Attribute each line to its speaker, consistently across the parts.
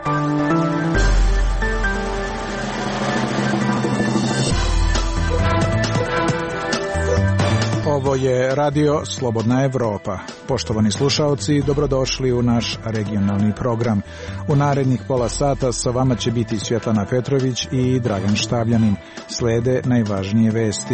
Speaker 1: Ovo je Radio Slobodna Evropa. Poštovani slušaoci, dobrodošli u naš regionalni program. U narednih pola sata sa vama će biti Svjetlana Petrović i Dragan Štavljanin. Slede najvažnije vesti.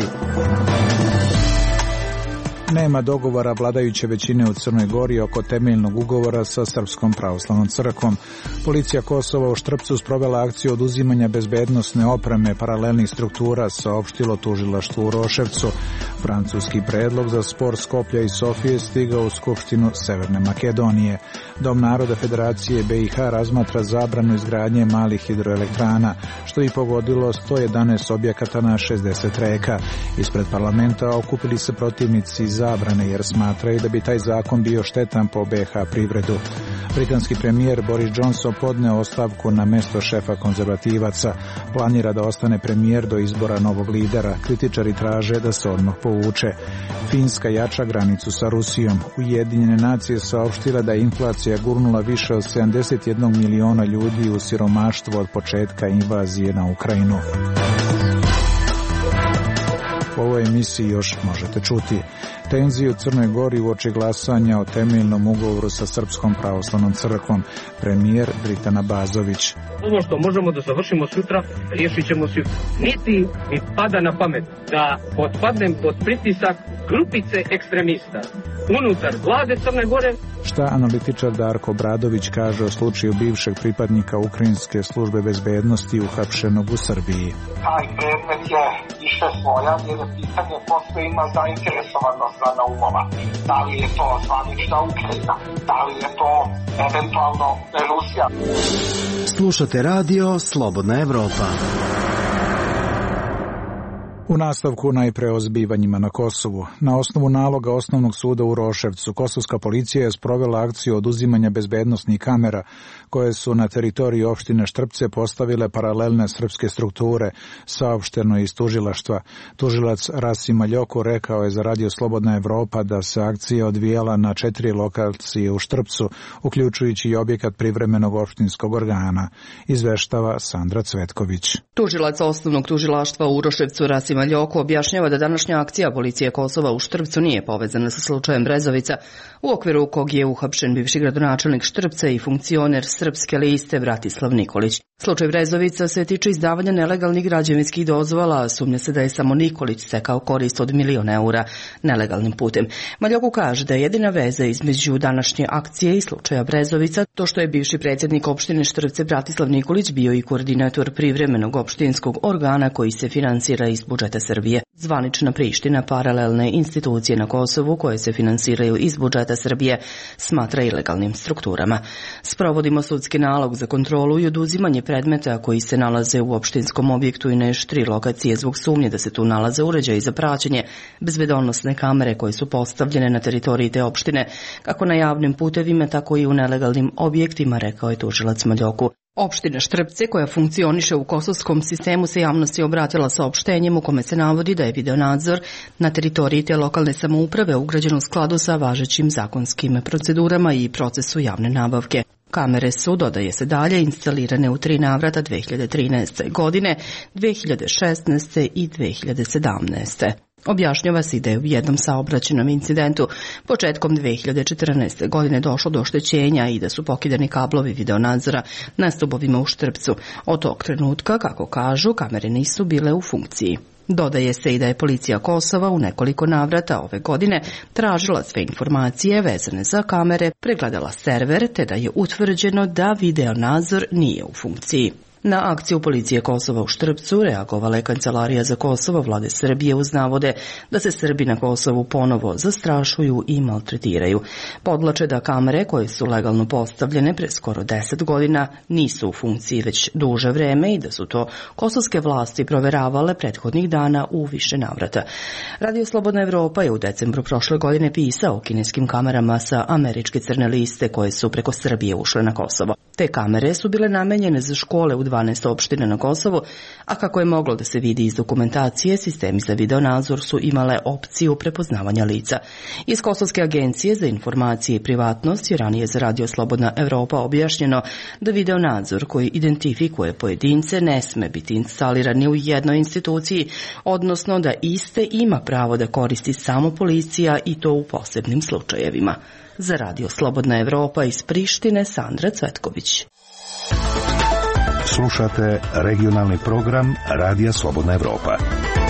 Speaker 1: Nema dogovora vladajuće većine u Crnoj Gori oko temeljnog ugovora sa Srpskom pravoslavnom crkvom. Policija Kosova u Štrpcu sprovela akciju oduzimanja bezbednosne opreme paralelnih struktura, saopštilo tužilaštvo u Uroševcu. Francuski predlog za spor Skoplja i Sofije stigao u Skupštinu Severne Makedonije. Dom naroda Federacije BiH razmatra zabranu izgradnje malih hidroelektrana, što je pogodilo 111 objekata na 60 reka. Ispred parlamenta okupili se protivnici zabrane jer smatraju da bi taj zakon bio štetan po BiH privredu. Britanski premijer Boris Johnson podneo ostavku na mesto šefa konzervativaca. Planira da ostane premijer do izbora novog lidera. Kritičari traže da se odmah povuče. Finska jača granicu sa Rusijom. Ujedinjene nacije saopštile da je inflacija gurnula više od 71 miliona ljudi u siromaštvo od početka invazije na Ukrajinu. U ovoj emisiji još možete čuti tenziju u Crnoj Gori uoči glasanja o temeljnom ugovoru sa Srpskom pravoslavnom crkvom. Premijer Dritan Abazović.
Speaker 2: Ovo što možemo da završimo sutra, riješit ćemo sutra. Niti mi pada na pamet da potpadnem pod pritisak grupice ekstremista unutar vlade Crne Gore.
Speaker 1: Šta analitičar Darko Bradović kaže o slučaju bivšeg pripadnika Ukrajinske službe bezbednosti uhapšenog u Srbiji?
Speaker 3: Taj predmet je više svojan jer je pitanje posle ima zainteresovanost na umova. Da li je to zvanična Ukrajina? Da li je to eventualno Rusija?
Speaker 4: Slušate radio Slobodna Evropa.
Speaker 1: U nastavku najpre o zbivanjima na Kosovu. Na osnovu naloga Osnovnog suda u Uroševcu, kosovska policija je sprovela akciju oduzimanja bezbednosnih kamera koje su na teritoriji opštine Štrpce postavile paralelne srpske strukture, saopšteno iz tužilaštva. Tužilac Rasim Maljoko rekao je za Radio Slobodna Evropa da se akcija odvijala na 4 lokacije u Štrpcu, uključujući i objekat privremenog opštinskog organa, izveštava Sandra Cvetković.
Speaker 5: Tužilac Osnovnog tužilaštva u Uroševcu Rasim Maljoko objašnjava da današnja akcija policije Kosova u Štrpcu nije povezana sa slučajem Brezovica, u okviru kog je uhapšen bivši gradonačelnik Štrpca i funkcioner Srpske liste Bratislav Nikolić. Slučaj Brezovica se tiče izdavanja nelegalnih građevinskih dozvola, a sumnja se da je samo Nikolić stekao korist od 1.000.000 eura nelegalnim putem. Maljoko kaže da je jedina veza između današnje akcije i slučaja Brezovica to što je bivši predsjednik opštine Štrpce Bratislav Nikolić bio i koordinator privremenog opštinskog organa koji se finansira iz budžeta Srbije. Zvanična Priština paralelne institucije na Kosovu koje se finansiraju iz budžeta Srbije smatra ilegalnim strukturama. Sprovodimo sudski nalog za kontrolu i oduzimanje predmeta koji se nalaze u opštinskom objektu i na još 3 lokacije zbog sumnje da se tu nalaze uređaji za praćenje, bezbedonosne kamere koje su postavljene na teritoriji te opštine, kako na javnim putevima, tako i u nelegalnim objektima, rekao je tužilac Maljoku. Opština Štrpce, koja funkcioniše u kosovskom sistemu, se javnosti obratila saopštenjem u kome se navodi da je videonadzor na teritoriji te lokalne samouprave ugrađen u skladu sa važećim zakonskim procedurama i procesu javne nabavke. Kamere su, dodaje se dalje, instalirane u 3 navrata 2013. godine, 2016. i 2017. Objašnjava se da je u jednom saobraćajnom incidentu početkom 2014. godine došlo do oštećenja i da su pokidani kablovi videonadzora na stubovima u Štrpcu. Od tog trenutka, kako kažu, kamere nisu bile u funkciji. Dodaje se i da je policija Kosova u nekoliko navrata ove godine tražila sve informacije vezane za kamere, pregledala server, te da je utvrđeno da videonadzor nije u funkciji. Na akciju policije Kosova u Štrpcu reagovala je Kancelarija za Kosovo vlade Srbije uz navode da se Srbi na Kosovu ponovo zastrašuju i maltretiraju. Podvlače da kamere koje su legalno postavljene pre skoro 10 godina nisu u funkciji već duže vreme i da su to kosovske vlasti proveravale prethodnih dana u više navrata. Radio Slobodna Evropa je u decembru prošle godine pisao o kineskim kamerama sa američke crne liste koje su preko Srbije ušle na Kosovo. Te kamere su bile namenjene za škole u 2 12 opština na Kosovu, a kako je moglo da se vidi iz dokumentacije, sistemi za videonadzor su imale opciju prepoznavanja lica. Iz Kosovske agencije za informacije i privatnost je ranije za Radio Slobodna Evropa objašnjeno da videonadzor koji identifikuje pojedince ne sme biti instaliran ni u jednoj instituciji, odnosno da iste ima pravo da koristi samo policija i to u posebnim slučajevima. Za Radio Slobodna Evropa iz Prištine, Sandra Cvetković.
Speaker 6: Slušate regionalni program Radija Slobodna Evropa.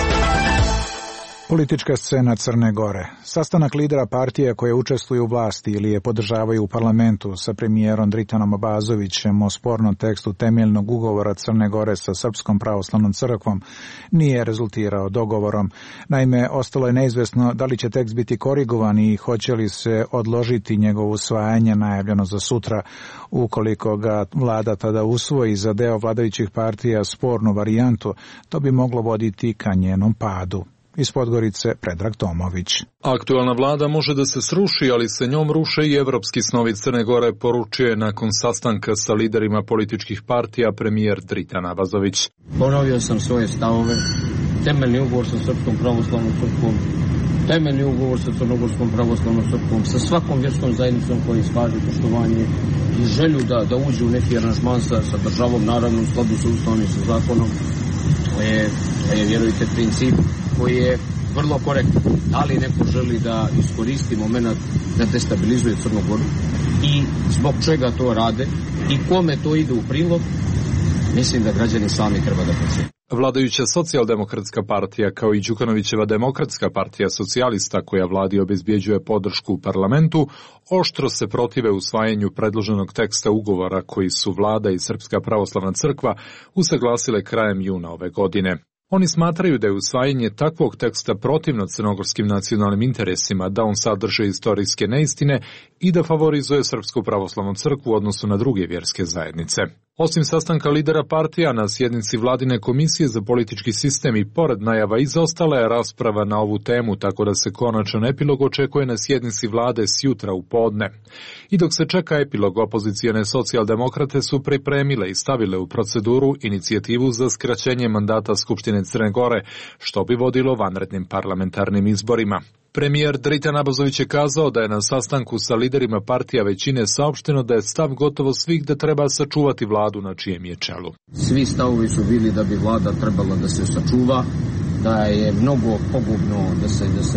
Speaker 1: Politička scena Crne Gore. Sastanak lidera partija koje učestvuju u vlasti ili je podržavaju u parlamentu sa premijerom Dritanom Abazovićem o spornom tekstu temeljnog ugovora Crne Gore sa Srpskom pravoslavnom crkvom nije rezultirao dogovorom. Naime, ostalo je neizvesno da li će tekst biti korigovan i hoće li se odložiti njegovo usvajanje najavljeno za sutra. Ukoliko ga vlada tada usvoji za deo vladajućih partija spornu varijantu, to bi moglo voditi ka njenom padu. Iz Podgorice Predrag Tomović.
Speaker 7: Aktualna vlada može da se sruši, ali se njom ruše i evropski snovi Crne Gore, poručuje nakon sastanka sa liderima političkih partija premijer Dritan Abazović.
Speaker 8: Ponovio sam svoje stavove, temeljni ugovor sa Srpskom pravoslavnom crkvom, temeljni ugovor sa Crnogorskom pravoslavnom crkvom, sa svakom vjerskom zajednicom koja iskaže poštovanje i želju da uđe u neki aranžman sa državom, naravno u skladu sa Ustavom i sa zakonom. To je, vjerujte, princip koji je vrlo korektan. Da li neko želi da iskoristi moment da destabilizuje Crnu Goru i zbog čega to rade i kome to ide u prilog, mislim da građani sami treba da procene.
Speaker 7: Vladajuća socijaldemokratska partija kao i Đukanovićeva demokratska partija socijalista koja vladi obezbjeđuje podršku u parlamentu, oštro se protive usvajanju predloženog teksta ugovora koji su vlada i Srpska pravoslavna crkva usaglasile krajem juna ove godine. Oni smatraju da je usvajanje takvog teksta protivno crnogorskim nacionalnim interesima, da on sadrži istorijske neistine i da favorizuje Srpsku pravoslavnu crkvu u odnosu na druge vjerske zajednice. Osim sastanka lidera partija na sjednici vladine komisije za politički sistem i pored najava izostala je rasprava na ovu temu, tako da se konačan epilog očekuje na sjednici vlade sjutra u podne. I dok se čeka epilog, opozicijane socijaldemokrate su pripremile i stavile u proceduru inicijativu za skraćenje mandata Skupštine Crne Gore, što bi vodilo vanrednim parlamentarnim izborima. Premijer Dritan Abazović je kazao da je na sastanku sa liderima partija većine saopšteno da je stav gotovo svih da treba sačuvati vladu na čijem je čelu.
Speaker 8: Svi stavovi su bili da bi vlada trebala da se sačuva, da je mnogo pogubno da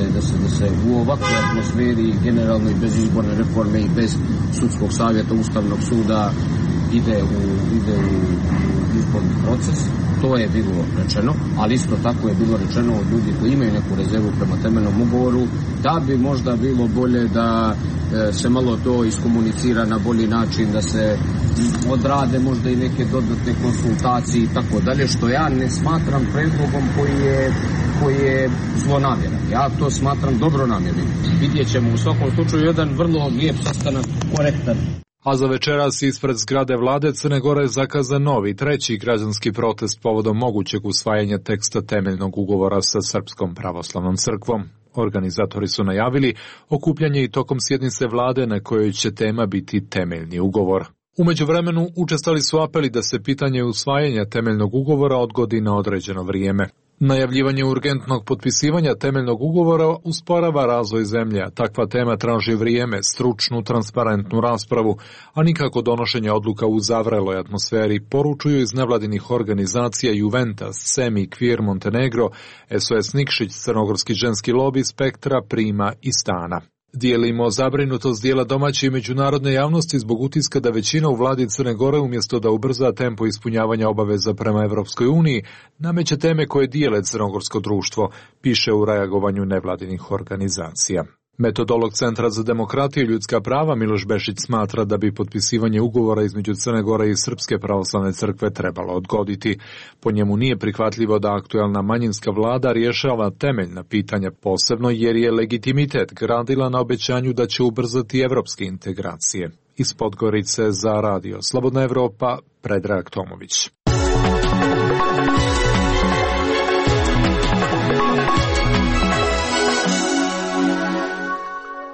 Speaker 8: se u ovakvoj atmosferi generalno i bez izborne reforme i bez sudskog savjeta Ustavnog suda ide u izborni proces. To je bilo rečeno, ali isto tako je bilo rečeno od ljudi koji imaju neku rezervu prema temeljnom ugovoru, da bi možda bilo bolje da se malo to iskomunicira na bolji način, da se odrade možda i neke dodatne konsultacije i tako dalje, što ja ne smatram predlogom koji je zlonamjeran. Ja to smatram dobronamjernim. Vidjet ćemo u svakom slučaju jedan vrlo lijep sastanak, korektan.
Speaker 7: A za večeras ispred zgrade vlade Crne Gore zakazan novi, treći građanski protest povodom mogućeg usvajanja teksta temeljnog ugovora sa Srpskom pravoslavnom crkvom. Organizatori su najavili okupljanje i tokom sjednice vlade na kojoj će tema biti temeljni ugovor. U međuvremenu učestali su apeli da se pitanje usvajanja temeljnog ugovora odgodi na određeno vrijeme. Najavljivanje urgentnog potpisivanja temeljnog ugovora usporava razvoj zemlje, a takva tema traži vrijeme, stručnu, transparentnu raspravu, a nikako donošenje odluka u zavreloj atmosferi, poručuju iz nevladinih organizacija Juventus, Semi, Kvir, Montenegro, SOS Nikšić, Crnogorski ženski lobi, Spektra, Prima i Stana. Dijelimo zabrinutost dijela domaće i međunarodne javnosti zbog utiska da većina u vladi Crne Gore umjesto da ubrza tempo ispunjavanja obaveza prema Evropskoj uniji, nameće teme koje dijele crnogorsko društvo, piše u reagovanju nevladinih organizacija. Metodolog Centra za demokratiju i ljudska prava Miloš Bešić smatra da bi potpisivanje ugovora između Crne Gore i Srpske pravoslavne crkve trebalo odgoditi. Po njemu nije prihvatljivo da aktualna manjinska vlada rješava temeljna pitanja, posebno jer je legitimitet gradila na obećanju da će ubrzati evropske integracije. Iz Podgorice za Radio Slobodna Evropa, Predrag Tomović.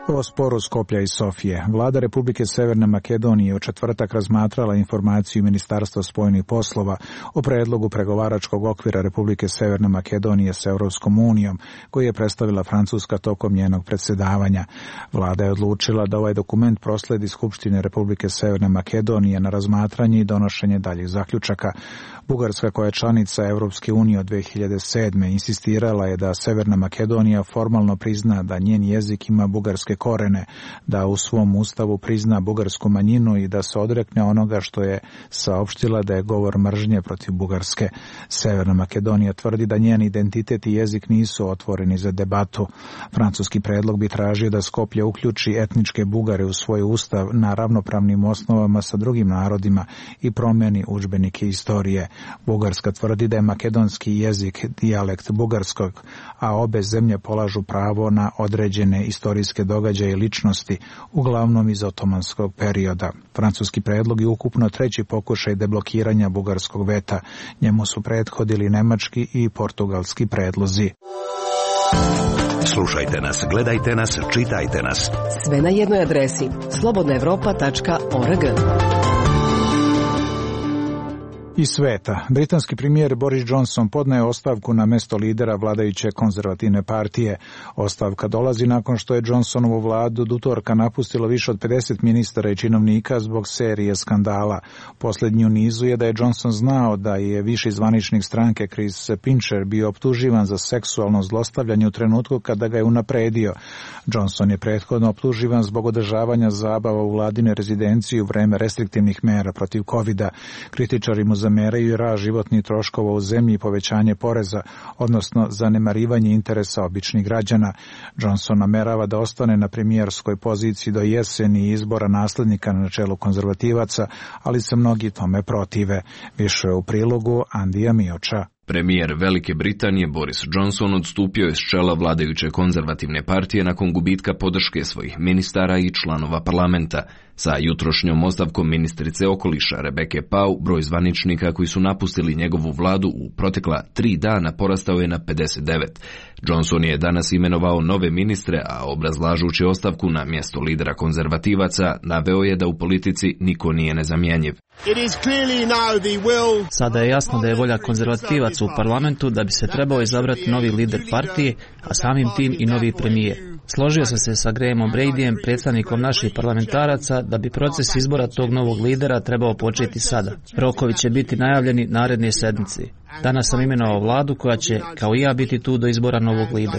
Speaker 1: O sporu Skoplja i Sofije. Vlada Republike Severne Makedonije u četvrtak razmatrala informaciju Ministarstva spoljnih poslova o predlogu pregovaračkog okvira Republike Severne Makedonije s Europskom unijom, koji je predstavila Francuska tokom njenog predsjedavanja. Vlada je odlučila da ovaj dokument prosledi Skupštine Republike Severne Makedonije na razmatranje i donošenje daljih zaključaka. Bugarska, koja je članica Europske unije od 2007. insistirala je da Severna Makedonija formalno prizna da njen jezik ima bugarske korene, da u svom ustavu prizna bugarsku manjinu i da se odrekne onoga što je saopštila da je govor mržnje protiv Bugarske. Severna Makedonija tvrdi da njen identitet i jezik nisu otvoreni za debatu. Francuski predlog bi tražio da Skoplje uključi etničke Bugare u svoj ustav na ravnopravnim osnovama sa drugim narodima i promijeni udžbenike istorije. Bugarska tvrdi da je makedonski jezik dijalekt bugarskog, a obe zemlje polažu pravo na određene istorijske događaje i ličnosti, uglavnom iz otomanskog perioda. Francuski predlog je ukupno treći pokušaj deblokiranja bugarskog veta. Njemu su prethodili nemački i portugalski predlozi.
Speaker 6: Slušajte nas, gledajte nas, čitajte nas.
Speaker 9: Sve na jednoj adresi slobodnaevropa.org.
Speaker 1: Iz sveta. Britanski premijer Boris Johnson podneo je ostavku na mjesto lidera vladajuće konzervativne partije. Ostavka dolazi nakon što je Johnsonovu vladu do utorka napustilo više od 50 ministara i činovnika zbog serije skandala. Posljednji u nizu je da je Johnson znao da je viši zvaničnik stranke Chris Pincher bio optuživan za seksualno zlostavljanje u trenutku kada ga je unapredio. Johnson je prethodno optuživan zbog održavanja zabava u vladine rezidenciji u vreme restriktivnih mera protiv covida. Kritičari mu zameraju rast životnih troškova u zemlji i povećanje poreza, odnosno zanemarivanje interesa običnih građana. Johnson namerava da ostane na premijerskoj poziciji do jeseni izbora naslednika na čelu konzervativaca, ali se mnogi tome protive. Više u prilogu Andija Mioča.
Speaker 10: Premijer Velike Britanije Boris Johnson odstupio je s čela vladajuće konzervativne partije nakon gubitka podrške svojih ministara i članova parlamenta. Sa jutrošnjom ostavkom ministrice okoliša Rebeke Pau, broj zvaničnika koji su napustili njegovu vladu u protekla 3 dana porastao je na 59. Johnson je danas imenovao nove ministre, a obrazlažući ostavku na mjesto lidera konzervativaca, naveo je da u politici niko nije nezamjenjiv.
Speaker 11: Sada je jasno da je volja konzervativaca u parlamentu da bi se trebao izabrati novi lider partije, a samim tim i novi premijer. Složio sam se sa Grahamom Bradyjem, predstavnikom naših parlamentaraca, da bi proces izbora tog novog lidera trebao početi sada. Rokovi će biti najavljeni naredne sedmice. Danas sam imenovao vladu koja će, kao i ja, biti tu do izbora novog lidera.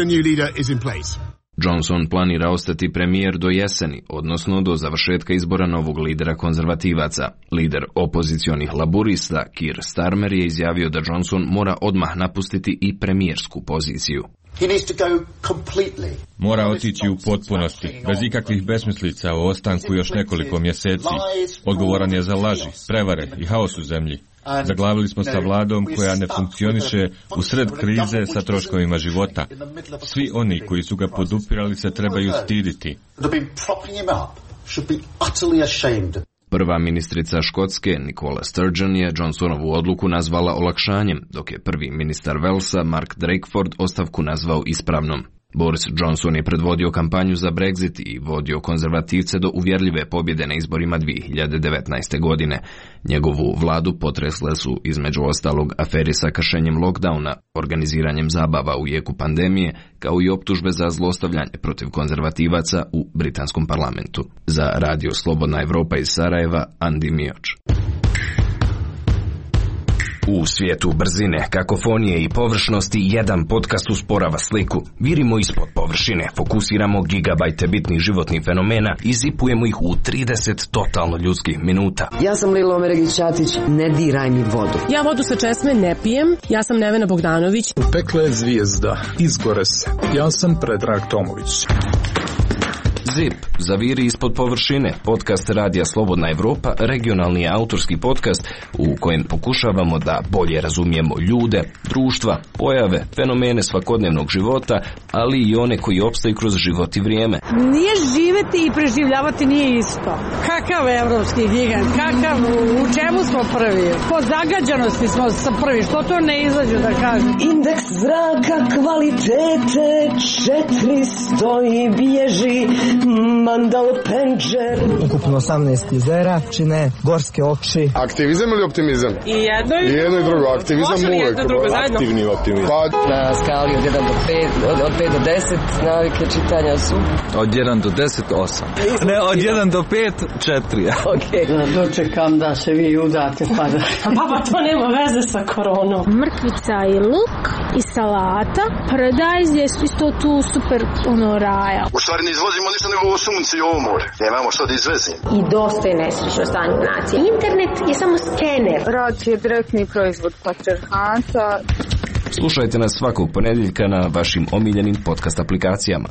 Speaker 10: Johnson planira ostati premijer do jeseni, odnosno do završetka izbora novog lidera konzervativaca. Lider opozicionih laburista, Keir Starmer, je izjavio da Johnson mora odmah napustiti i premijersku poziciju.
Speaker 12: Mora otići u potpunosti, bez ikakvih besmislica o ostanku još nekoliko mjeseci. Odgovoran je za laži, prevare i haos u zemlji. Zaglavili smo sa vladom koja ne funkcioniše u sred krize sa troškovima života. Svi oni koji su ga podupirali se trebaju stiditi.
Speaker 10: Prva ministrica Škotske, Nicola Sturgeon, je Johnsonovu odluku nazvala olakšanjem, dok je prvi ministar Walesa, Mark Drakeford, ostavku nazvao ispravnom. Boris Johnson je predvodio kampanju za Brexit i vodio konzervativce do uvjerljive pobjede na izborima 2019. godine. Njegovu vladu potresle su, između ostalog, aferi sa kršenjem lockdowna, organiziranjem zabava u jeku pandemije, kao i optužbe za zlostavljanje protiv konzervativaca u britanskom parlamentu. Za Radio Slobodna Evropa iz Sarajeva, Andi Mioč. U svijetu brzine, kakofonije i površnosti, jedan podcast usporava sliku. Virimo ispod površine, fokusiramo gigabajte bitnih životnih fenomena i zipujemo ih u 30 totalno ljudskih minuta.
Speaker 9: Ja sam Lilo Omeregić-Ćatić, ne diraj mi vodu.
Speaker 13: Ja vodu sa česme ne pijem, ja sam Nevena Bogdanović.
Speaker 14: Pekla je zvijezda, izgore se. Ja sam Predrag Tomović.
Speaker 10: ZIP, Zaviri ispod površine, podcast Radija Slobodna Evropa, regionalni autorski podcast u kojem pokušavamo da bolje razumijemo ljude, društva, pojave, fenomene svakodnevnog života, ali i one koji opstaju kroz život i vrijeme.
Speaker 14: Nije živeti i preživljavati nije isto. Kakav evropski gigant, u čemu smo prvi? Po zagađanosti smo prvi, što to ne izađe da kažem?
Speaker 15: Indeks zraka kvalitete 400 i bježi mandal penđer.
Speaker 16: Ukupno 18 jezera čine gorske oči.
Speaker 17: Aktivizam ili optimizam?
Speaker 14: I jedno
Speaker 17: i drugo. Aktivizam uvek.
Speaker 16: Aktivni optimizam.
Speaker 18: Na skali od 1 do 5, od 5 do 10 navike čitanja su?
Speaker 19: Od 1 do 10, 8. Ne, od 1 do 5, 4.
Speaker 18: Ok.
Speaker 14: Dočekam da se vi udate pa da...
Speaker 13: Pa to nema veze sa koronom.
Speaker 20: Mrkvica i luk i salata. Paradajz je isto tu super raja.
Speaker 21: U stvari ne izvozimo ništa nego ovo sunce i ovo more. Nemamo što da izvezimo.
Speaker 22: I dosta je nesrećno stanje nacije. Internet je samo skener.
Speaker 23: Rad je direktni proizvod patrijarhata.
Speaker 10: Slušajte nas svakog ponedjeljka na vašim omiljenim podcast aplikacijama.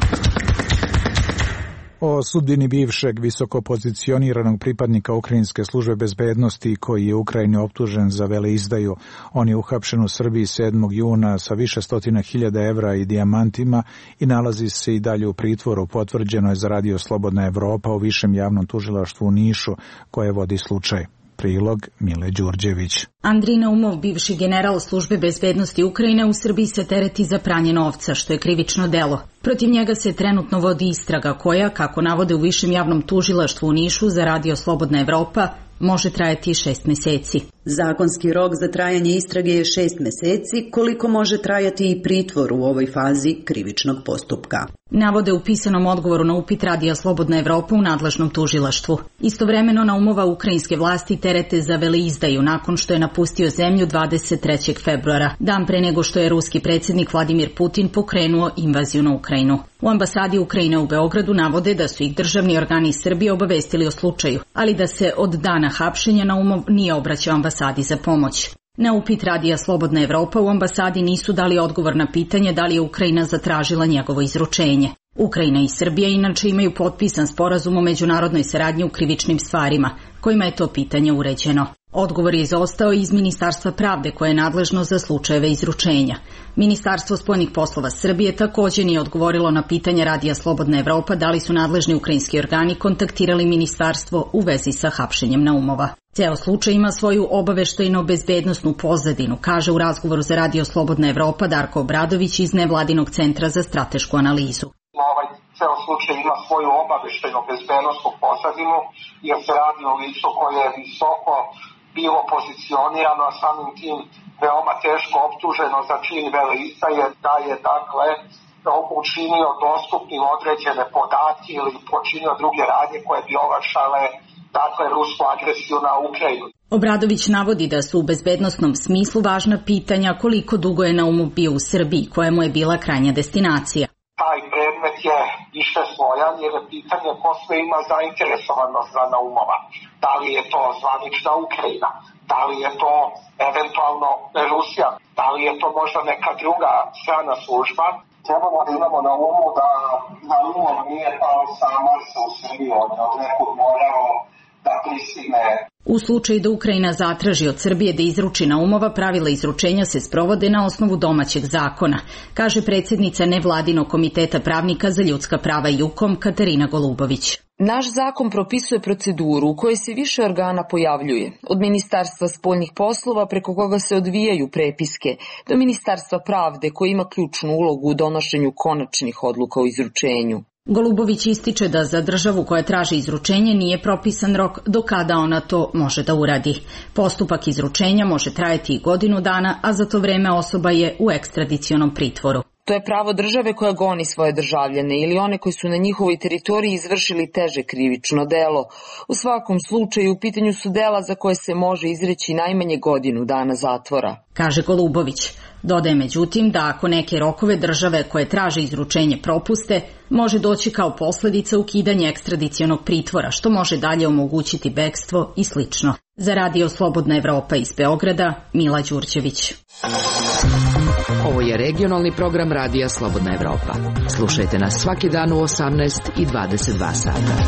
Speaker 1: O sudbini bivšeg visoko pozicioniranog pripadnika Ukrajinske službe bezbednosti koji je Ukrajini optužen za veleizdaju. On je uhapšen u Srbiji 7. juna sa više stotina hiljada evra i dijamantima i nalazi se i dalje u pritvoru, potvrđeno je za Radio Slobodna Evropa u Višem javnom tužilaštvu u Nišu koje vodi slučaj. Prilog Mile Đurđević.
Speaker 24: Andrej Naumov, bivši general službe bezbednosti Ukrajine, u Srbiji se tereti za pranje novca, što je krivično delo. Protiv njega se trenutno vodi istraga koja, kako navode u Višem javnom tužilaštvu u Nišu za Radio Slobodna Evropa, može trajati 6 meseci.
Speaker 25: Zakonski rok za trajanje istrage je 6 meseci, koliko može trajati i pritvor u ovoj fazi krivičnog postupka.
Speaker 24: Navode u pisanom odgovoru na upit Radija Slobodna Evropa u nadležnom tužilaštvu. Istovremeno Naumova ukrajinske vlasti terete za veleizdaju nakon što je napustio zemlju 23. februara, dan pre nego što je ruski predsjednik Vladimir Putin pokrenuo invaziju na Ukrajinu. U ambasadi Ukrajine u Beogradu navode da su ih državni organi Srbije obavestili o slučaju, ali da se od dana hapšenja Naumov nije obraćao ambasadi za pomoć. Na upit Radija Slobodna Evropa u ambasadi nisu dali odgovor na pitanje da li je Ukrajina zatražila njegovo izručenje. Ukrajina i Srbija inače imaju potpisan sporazum o međunarodnoj saradnji u krivičnim stvarima, kojima je to pitanje uređeno. Odgovor je izostao iz Ministarstva pravde koje je nadležno za slučajeve izručenja. Ministarstvo spoljnih poslova Srbije također nije odgovorilo na pitanje Radija Slobodna Evropa da li su nadležni ukrajinski organi kontaktirali ministarstvo u vezi sa hapšenjem Naumova. Ceo slučaj ima svoju obaveštajno-bezbednosnu pozadinu, kaže u razgovoru za Radio Slobodna Evropa Darko Obradović iz Nevladinog centra za stratešku analizu.
Speaker 3: Ceo slučaj ima svoju obaveštajno-bezbednosnu pozadinu jer se radi o licu koje je visoko bilo pozicionirano, a samim tim veoma teško optuženo za čin veleizdaje, da je dakle učinio dostupnim određene podatke ili počinio druge radnje koje bi olakšale dakle rusku agresiju na Ukrajinu.
Speaker 24: Obradović navodi da su u bezbednosnom smislu važna pitanja koliko dugo je Naumov bio u Srbiji, koja mu je bila krajnja destinacija.
Speaker 3: Taj predmet je više slojan jer je pitanje ko sve ima zainteresovanost za Naumova. Da li je to zvanična Ukrajina, da li je to eventualno Rusija, da li je to možda neka druga strana služba. Trebamo da imamo na umu da Naumov nije pao sa Marsa u Srbiju, on je od nekog morao da pristigne.
Speaker 24: U slučaju da Ukrajina zatraži od Srbije da izruči Naumova, pravila izručenja se sprovode na osnovu domaćeg zakona, kaže predsjednica Nevladinog komiteta pravnika za ljudska prava JUKOM Katarina Golubović.
Speaker 26: Naš zakon propisuje proceduru u kojoj se više organa pojavljuje, od Ministarstva spoljnih poslova preko koga se odvijaju prepiske, do Ministarstva pravde koje ima ključnu ulogu u donošenju konačnih odluka o izručenju.
Speaker 24: Golubović ističe da za državu koja traži izručenje nije propisan rok do kada ona to može da uradi. Postupak izručenja može trajati i godinu dana, a za to vreme osoba je u ekstradicionom pritvoru.
Speaker 26: To je pravo države koja goni svoje državljane ili one koji su na njihovoj teritoriji izvršili teže krivično delo. U svakom slučaju u pitanju su dela za koje se može izreći najmanje godinu dana zatvora,
Speaker 24: kaže Golubović. Dodaje međutim da ako neke rokove države koje traže izručenje propuste, može doći kao posljedica ukidanja ekstradicionog pritvora, što može dalje omogućiti bekstvo i slično. Za Radio Slobodna Evropa iz Beograda, Mila Đurđević.
Speaker 9: Ovo je regionalni program Radija Slobodna Evropa. Slušajte nas svaki dan u 18 i 22 sata.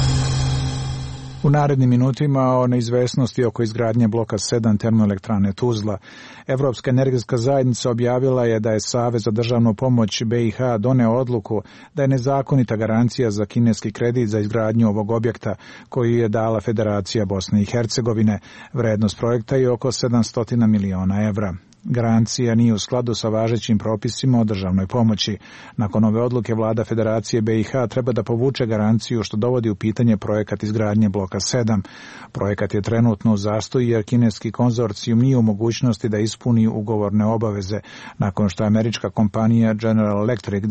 Speaker 1: U narednim minutima o neizvesnosti oko izgradnje bloka 7 termoelektrane Tuzla. Evropska energetska zajednica objavila je da je Savez za državnu pomoć BiH doneo odluku da je nezakonita garancija za kineski kredit za izgradnju ovog objekta koju je dala Federacija Bosne i Hercegovine. Vrednost projekta je oko 700 miliona evra. Garancija nije u skladu sa važećim propisima o državnoj pomoći. Nakon ove odluke vlada Federacije BiH treba da povuče garanciju što dovodi u pitanje projekat izgradnje bloka 7. Projekat je trenutno u zastoju jer kineski konzorcijum nije u mogućnosti da ispuni ugovorne obaveze nakon što je američka kompanija General Electric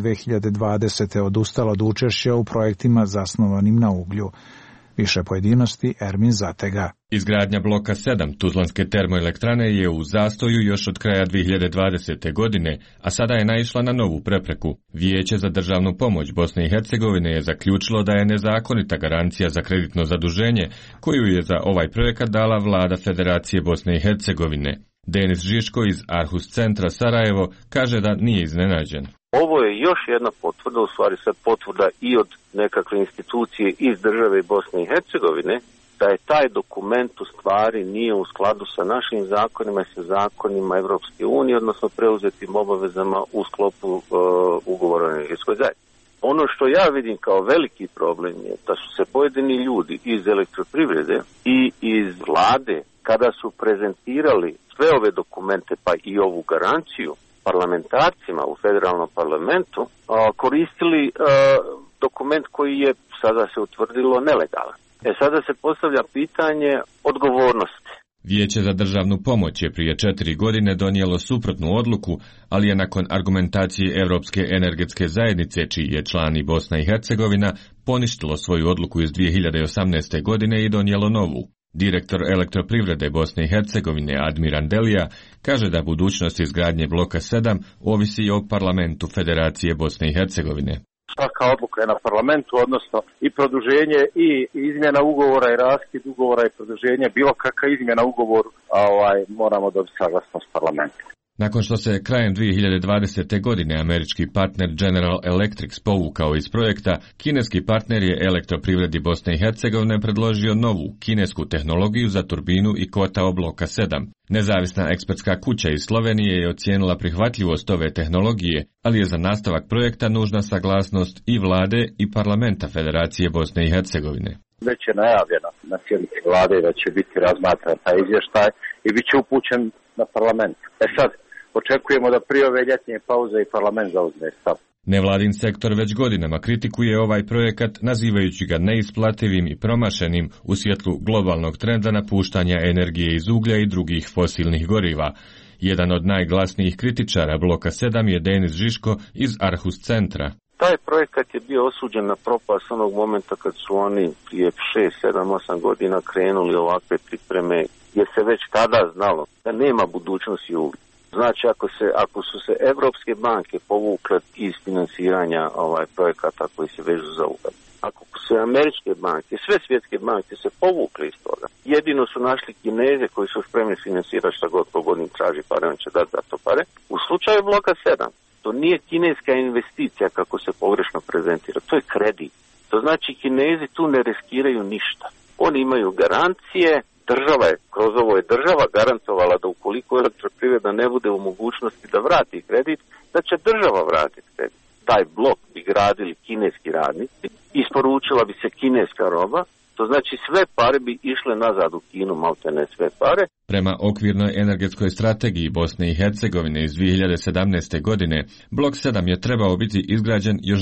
Speaker 1: 2020. odustala od učešća u projektima zasnovanim na uglju. Više pojedinosti Ermin Zatega.
Speaker 12: Izgradnja bloka 7 Tuzlanske termoelektrane je u zastoju još od kraja 2020. godine, a sada je naišla na novu prepreku. Vijeće za državnu pomoć Bosne i Hercegovine je zaključilo da je nezakonita garancija za kreditno zaduženje koju je za ovaj projekat dala vlada Federacije Bosne i Hercegovine. Denis Žiško iz Arhus centra Sarajevo kaže da nije iznenađen.
Speaker 2: Ovo je još jedna potvrda, u stvari sve potvrda i od nekakve institucije iz države Bosne i Hercegovine, da je taj dokument u stvari nije u skladu sa našim zakonima i sa zakonima Evropske unije, odnosno preuzetim obavezama u sklopu ugovora o energetskoj zajednici. Ono što ja vidim kao veliki problem je da su se pojedini ljudi iz elektroprivrede i iz vlade, kada su prezentirali sve ove dokumente pa i ovu garanciju parlamentarcima u federalnom parlamentu, koristili dokument koji je sada se utvrdilo nelegalan. Sada se postavlja pitanje odgovornosti.
Speaker 12: Vijeće za državnu pomoć je prije 4 godine donijelo suprotnu odluku, ali je nakon argumentacije Europske energetske zajednice, čiji je član i Bosna i Hercegovina, poništilo svoju odluku iz 2018. godine i donijelo novu. Direktor elektroprivrede Bosne i Hercegovine Admiran Delija kaže da budućnost izgradnje bloka 7 ovisi o parlamentu Federacije Bosne i Hercegovine.
Speaker 4: Svaka odluka je na parlamentu, odnosno i produženje i izmjena ugovora i raskid ugovora i produženje, bilo kakva izmjena ugovoru, moramo dobiti saglasnost parlamenta.
Speaker 12: Nakon što se krajem 2020. godine američki partner General Electric povukao iz projekta, kineski partner je elektroprivredi Bosne i Hercegovine predložio novu kinesku tehnologiju za turbinu i kotao bloka 7. Nezavisna ekspertska kuća iz Slovenije je ocijenila prihvatljivost ove tehnologije, ali je za nastavak projekta nužna saglasnost i vlade i parlamenta Federacije Bosne i Hercegovine.
Speaker 4: Već je najavljeno na sjednici vlade da će biti razmatran taj izvještaj i bit će upućen na parlament. Sad, očekujemo da prije ove ljetnje pauze i parlament zauzme stav.
Speaker 12: Nevladin sektor već godinama kritikuje ovaj projekat, nazivajući ga neisplativim i promašenim u svjetlu globalnog trenda napuštanja energije iz uglja i drugih fosilnih goriva. Jedan od najglasnijih kritičara bloka 7 je Denis Žiško iz Arhus centra.
Speaker 2: Taj projekat je bio osuđen na propast onog momenta kad su oni prije 6, 7, 8 godina krenuli ovakve pripreme, jer se već tada znalo da nema budućnosti uglja. Znači, ako su se evropske banke povukle iz finansiranja projekata koji se vežu za ugalj, ako su američke banke, sve svjetske banke se povukle iz toga, jedino su našli Kineze koji su spremni finansirati šta god pogodnim traži pare, on će dati za to pare. U slučaju bloka 7, to nije kineska investicija kako se pogrešno prezentira, to je kredit. To znači Kinezi tu ne riskiraju ništa. Oni imaju garancije. Država je, kroz ovo je država garantovala da ukoliko elektroprivreda ne bude u mogućnosti da vrati kredit, da će država vratiti kredit. Taj blok bi gradili kineski radnici, isporučila bi se kineska roba, to znači sve pare bi išle nazad u Kinu, maltene sve pare.
Speaker 12: Prema okvirnoj energetskoj strategiji Bosne i Hercegovine iz 2017. godine, blok 7 je trebao biti izgrađen još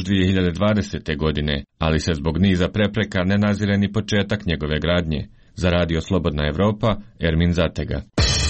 Speaker 12: 2020. godine, ali se zbog niza prepreka ne nazire ni početak njegove gradnje. Za Radio Slobodna Evropa, Ermin Zatega.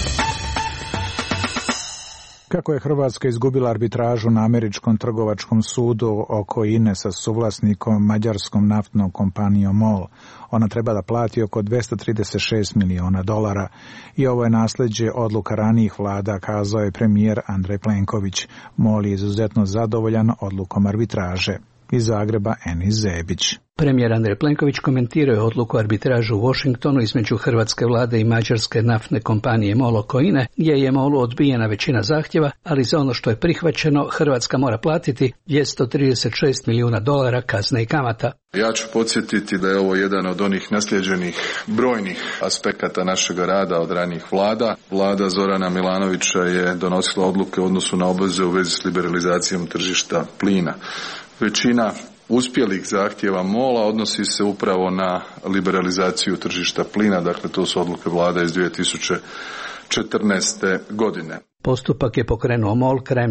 Speaker 1: Kako je Hrvatska izgubila arbitražu na američkom trgovačkom sudu oko INE sa suvlasnikom mađarskom naftnom kompanijom MOL, ona treba da plati oko $236 miliona. I ovo je nasljeđe odluka ranijih vlada, kazao je premijer Andrej Plenković. MOL je izuzetno zadovoljan odlukom arbitraže. Iz Zagreba Enis Zebić.
Speaker 5: Premijer Andrej Plenković komentirao je odluku arbitražu u Washingtonu između hrvatske vlade i mađarske naftne kompanije MOL oko INE, gdje je MOL-u odbijena većina zahtjeva, ali za ono što je prihvaćeno Hrvatska mora platiti $236 milijuna kazne i kamata.
Speaker 6: Ja ću podsjetiti da je ovo jedan od onih naslijeđenih brojnih aspekata našega rada od ranijih vlada. Vlada Zorana Milanovića je donosila odluke u odnosu na obveze u vezi s liberalizacijom tržišta plina. Većina uspjelih zahtjeva MOL-a odnosi se upravo na liberalizaciju tržišta plina, dakle to su odluke vlade iz 2014. godine.
Speaker 5: Postupak je pokrenuo MOL krajem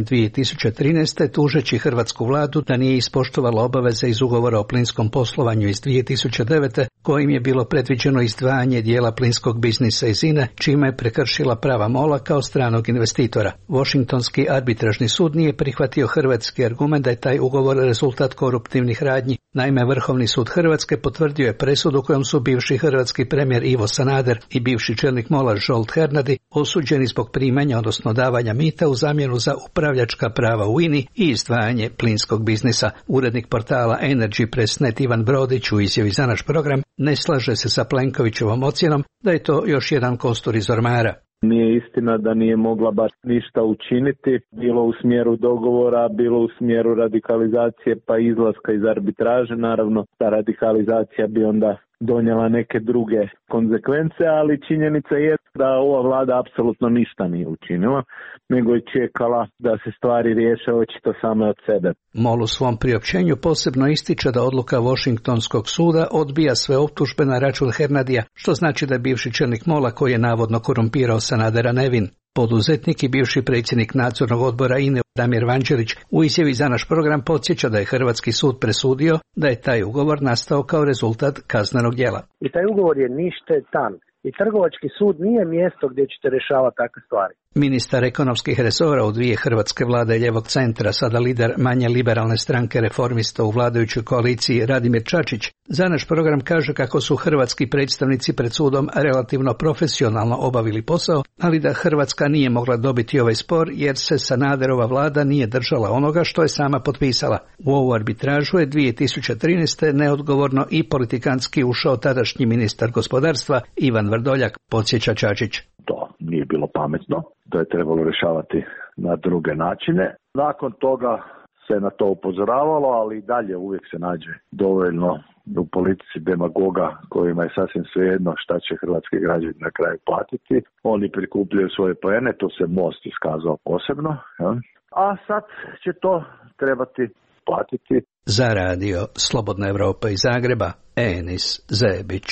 Speaker 5: 2013. tužeći hrvatsku vladu da nije ispoštovala obaveze iz ugovora o plinskom poslovanju iz 2009. kojim je bilo predviđeno izdvajanje dijela plinskog biznisa iz INE, čime je prekršila prava MOL-a kao stranog investitora. Washingtonski arbitražni sud nije prihvatio hrvatski argument da je taj ugovor rezultat koruptivnih radnji. Naime, Vrhovni sud Hrvatske potvrdio je presudu kojom su bivši hrvatski premijer Ivo Sanader i bivši čelnik MOL-a Zsolt Hernadi osuđeni zbog primanja, odnosno davanja mita u zamjenu za upravljačka prava u INI i izdvajanje plinskog biznisa. Urednik portala Energy Press.net Ivan Brodić u izjavi za naš program ne slaže se sa Plenkovićevom ocjenom da je to još jedan kostur iz ormara.
Speaker 7: Nije istina da nije mogla baš ništa učiniti, bilo u smjeru dogovora, bilo u smjeru radikalizacije pa izlaska iz arbitraže. Naravno, ta radikalizacija bi onda donijela neke druge konzekvence, ali činjenica je da ova vlada apsolutno ništa nije učinila, nego je čekala da se stvari riješe očito same od sebe.
Speaker 5: MOL u svom priopćenju posebno ističe da odluka Washingtonskog suda odbija sve optužbe na račun Hernadija, što znači da je bivši čelnik MOL-a koji je navodno korumpirao Sanadera nevin. Poduzetnik i bivši predsjednik nadzornog odbora INE Damir Vanđelić u izjavi za naš program podsjeća da je hrvatski sud presudio da je taj ugovor nastao kao rezultat kaznenog djela.
Speaker 8: I taj ugovor je ništetan. I trgovački sud nije mjesto gdje ćete rješavati takve stvari.
Speaker 5: Ministar ekonomskih resora u dvije hrvatske vlade i Ljevog centra, sada lider manje liberalne stranke Reformista u vladajućoj koaliciji Radimir Čačić, za naš program kaže kako su hrvatski predstavnici pred sudom relativno profesionalno obavili posao, ali da Hrvatska nije mogla dobiti ovaj spor jer se Sanaderova vlada nije držala onoga što je sama potpisala. U ovu arbitražu je 2013. neodgovorno i politikantski ušao tadašnji ministar gospodarstva Ivan Vrdoljak, podsjeća Čačić.
Speaker 7: To nije bilo pametno, to je trebalo rješavati na druge načine. Nakon toga se na to upozoravalo, ali i dalje uvijek se nađe dovoljno u politici demagoga kojima je sasvim svejedno šta će hrvatski građani na kraju platiti. Oni prikupljaju svoje poene, to se Most iskazao posebno, ja? A sad će to trebati platiti.
Speaker 5: Za radio Slobodna Evropa iz Zagreba, Enis Zebić.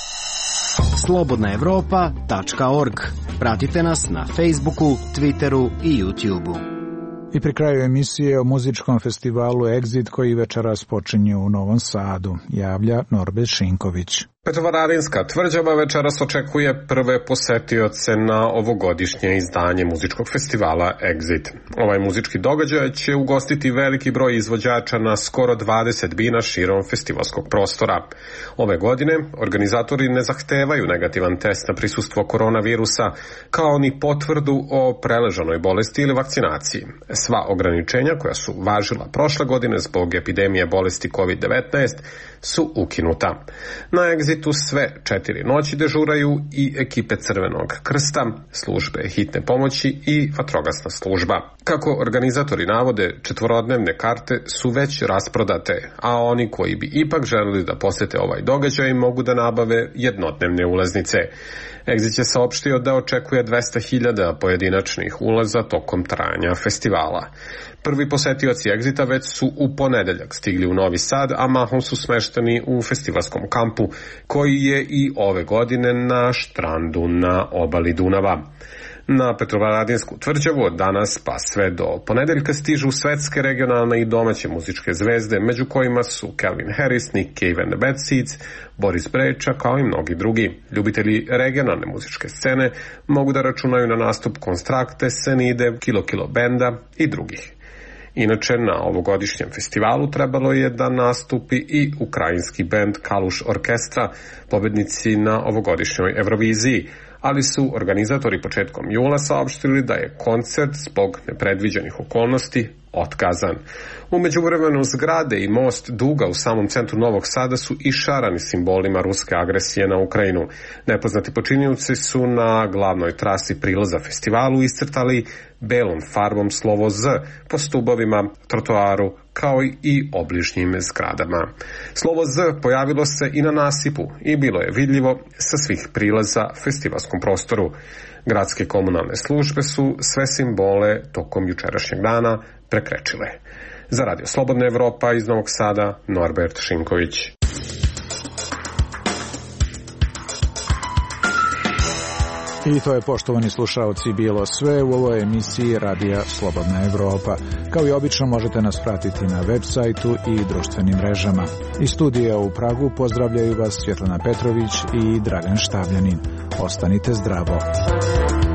Speaker 11: slobodnaevropa.org. Pratite nas na Facebooku, Twitteru i YouTubeu.
Speaker 1: I pri kraju emisije o muzičkom festivalu Exit koji večeras počinje u Novom Sadu, javlja Norbert Šinković.
Speaker 15: Petrovaradinska tvrđava večeras očekuje prve posetioce na ovogodišnje izdanje muzičkog festivala Exit. Ovaj muzički događaj će ugostiti veliki broj izvođača na skoro 20 bina širom festivalskog prostora. Ove godine organizatori ne zahtevaju negativan test na prisustvo koronavirusa, kao ni potvrdu o preležanoj bolesti ili vakcinaciji. Sva ograničenja koja su važila prošle godine zbog epidemije bolesti COVID-19 su ukinuta. Na Exitu sve 4 noći dežuraju i ekipe Crvenog krsta, službe hitne pomoći i vatrogasna služba. Kako organizatori navode, 4-dnevne karte su već rasprodate, a oni koji bi ipak želeli da posete ovaj događaj mogu da nabave jednodnevne ulaznice. Exit je saopštio da očekuje 200.000 pojedinačnih ulaza tokom trajanja festivala. Prvi posetioci Exita već su u ponedeljak stigli u Novi Sad, a mahom su smešteni u festivalskom kampu, koji je i ove godine na štrandu na obali Dunava. Na Petrovaradinsku tvrđavu od danas pa sve do ponedeljka stižu svetske, regionalne i domaće muzičke zvezde, među kojima su Calvin Harris, Nick Cave and the Bad Seeds, Boris Brejča, kao i mnogi drugi. Ljubitelji regionalne muzičke scene mogu da računaju na nastup Konstrakte, Senide, Kilo benda i drugih. Inače, na ovogodišnjem festivalu trebalo je da nastupi i ukrajinski bend Kaluš Orkestra, pobednici na ovogodišnjoj Euroviziji, ali su organizatori početkom jula saopštili da je koncert zbog nepredviđenih okolnosti otkazan. U međuvremenu zgrade i most Duga u samom centru Novog Sada su išarani simbolima ruske agresije na Ukrajinu. Nepoznati počinioci su na glavnoj trasi prilaza festivalu iscrtali belom farbom slovo Z po stubovima, trotoaru, kao i obližnjim zgradama. Slovo Z pojavilo se i na nasipu i bilo je vidljivo sa svih prilaza festivalskom prostoru. Gradske komunalne službe su sve simbole tokom jučerašnjeg dana prekrečile. Za Radio Slobodna Evropa iz Novog Sada, Norbert Šinković.
Speaker 1: I to je, poštovani slušaoci, bilo sve u ovoj emisiji Radija Slobodna Evropa. Kao i obično možete nas pratiti na web sajtu i društvenim mrežama. Iz studija u Pragu pozdravljaju vas Svjetlana Petrović i Dragan Štavljanin. Ostanite zdravo.